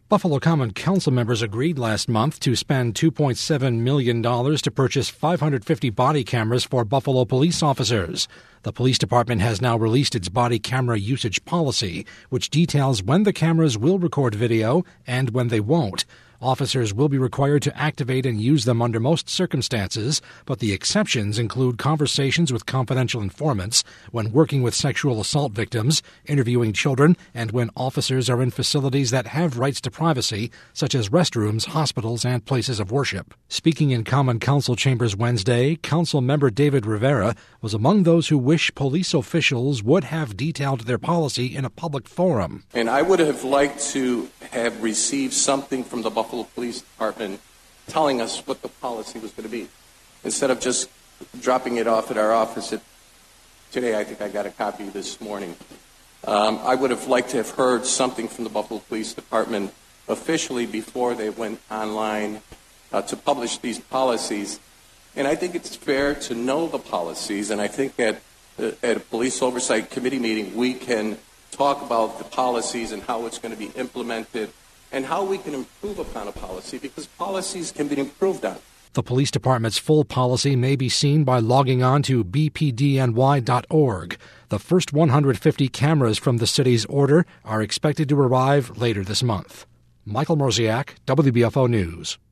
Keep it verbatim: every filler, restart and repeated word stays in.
Buffalo Common Council members agreed last month to spend two point seven million dollars to purchase five hundred fifty body cameras for Buffalo police officers. The police department has now released its body camera usage policy, which details when the cameras will record video and when they won't. Officers will be required to activate and use them under most circumstances, but the exceptions include conversations with confidential informants, when working with sexual assault victims, interviewing children, and when officers are in facilities that have rights to privacy, such as restrooms, hospitals, and places of worship. Speaking in Common Council chambers Wednesday, Council member David Rivera was among those who wish police officials would have detailed their policy in a public forum. And I would have liked to have received something from the Buffalo Police Department telling us what the policy was going to be, instead of just dropping it off at our office. At, today, I think I got a copy this morning. Um, I would have liked to have heard something from the Buffalo Police Department officially before they went online uh, to publish these policies. And I think it's fair to know the policies, and I think at, uh, at a Police Oversight Committee meeting, we can talk about the policies and how it's going to be implemented and how we can improve upon a policy, because policies can be improved on. The police department's full policy may be seen by logging on to b p d n y dot org. The first one hundred fifty cameras from the city's order are expected to arrive later this month. Michael Morziak, W B F O News.